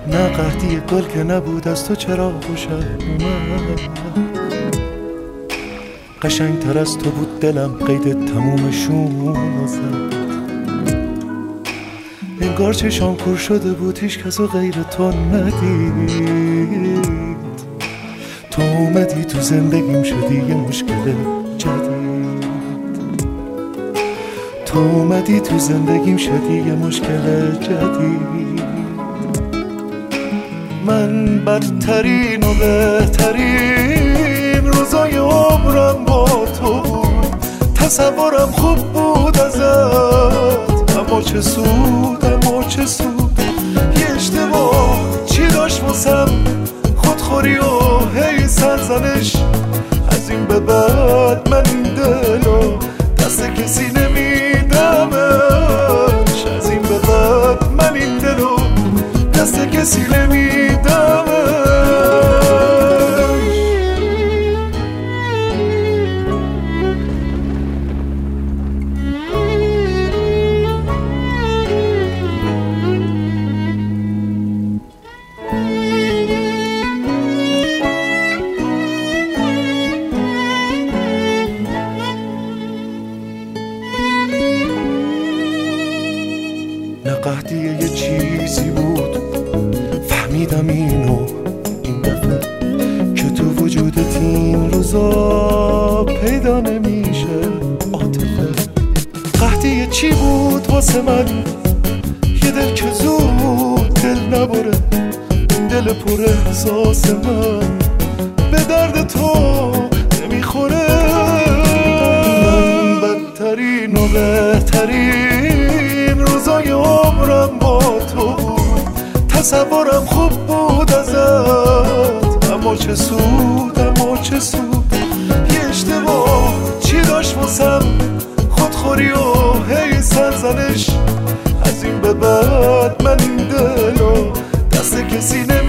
نه قحطی گل که نبود از تو چرا خوشم اومد، قشنگ تر از تو بود دلم قید تمومشون زد، انگار چشام کور شده بود هیچ کسو غیر تو ندید، تو اومدی تو زندگیم شدی یه مشکل جدید، تو اومدی تو زندگیم شدی یه مشکل جدید. من بدترین و بهترین روزای عمرم با تو بود، تصورم خوب بود ازت، اما چه سود اما چه سود، یه اشتباه چی داشت واسم، خودخوری و هی سرزنش، از این به بعد من این دلو دست کسی نمیدمش، از این به بعد من این دلو دست کسی نمیدمش. نه قحطی یه چیزی بود فهمیدم اینو این دفعه، که تو وجودت این روزا پیدا نمیشه عاطفه. قحطی چی بود واسه من، یه دل که زود دل نبره، این دل پر احساس من به درد تو نمیخوره. من بدترین و بهترین روزای عمرم با تو بود، تصورم خوب بود ازت، اما چه سود اما چه سود، یه اشتباه چی داشت واسم، خودخوری و هی سرزنش، از این به بعد من این دلو دست کسی